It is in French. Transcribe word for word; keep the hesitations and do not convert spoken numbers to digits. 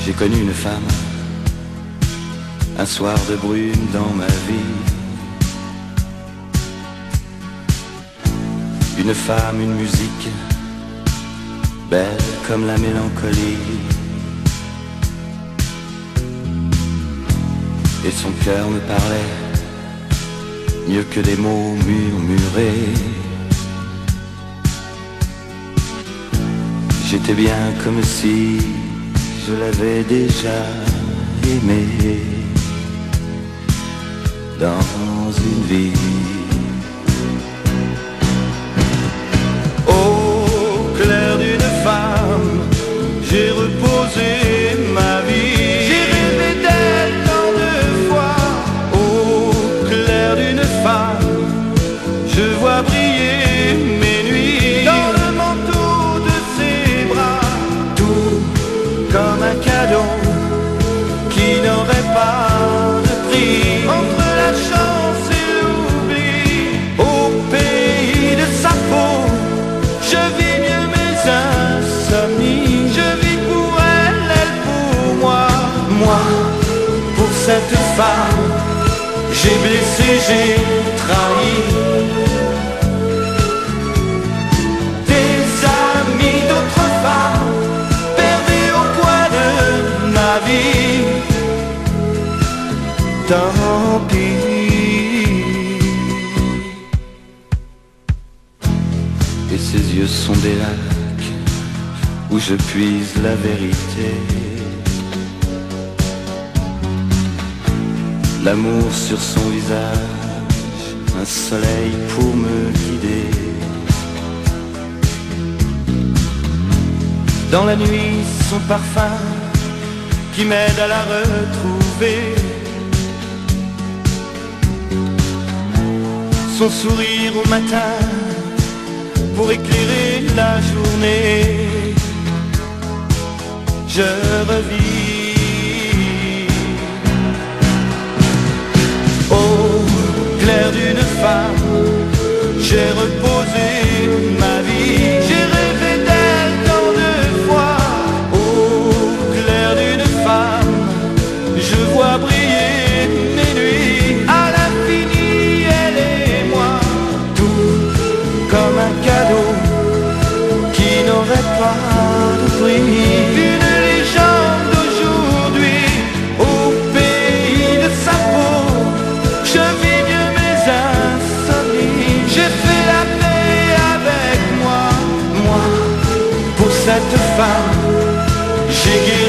J'ai connu une femme, un soir de brume dans ma vie. Une femme, une musique, belle comme la mélancolie. Et son cœur me parlait mieux que des mots murmurés. J'étais bien comme si je l'avais déjà aimée dans une vie. Au clair d'une femme, j'ai reposé ma vie. J'ai rêvé d'elle tant de fois. Au clair d'une femme, je vois briller mes nuits. Dans le manteau de ses bras, tout comme un cadeau qui n'aurait pas de prix. Entre la chance et l'oubli, au pays de sa peau, je vis mieux mes insomnies. Je vis pour elle, elle pour moi. Moi, pour cette femme, j'ai blessé, j'ai trahi. Des amis d'autres femmes, perdus au coin de ma vie. Tant pis. Et ses yeux sont des lacs où je puise la vérité. L'amour sur son visage, un soleil pour me guider. Dans la nuit, son parfum qui m'aide à la retrouver. Son sourire au matin pour éclairer la journée. Je revis au clair d'une femme, j'ai reposé ma vie. J'ai rêvé d'elle tant de fois. Au clair d'une femme, je vois briller mes nuits. À l'infini, elle et moi, tout comme un cadeau qui n'aurait pas de prix. Une légende d'aujourd'hui, au pays de sa peau, je vis mieux mes insomnies. J'ai fait la paix avec moi. Moi, pour cette femme, j'ai guéri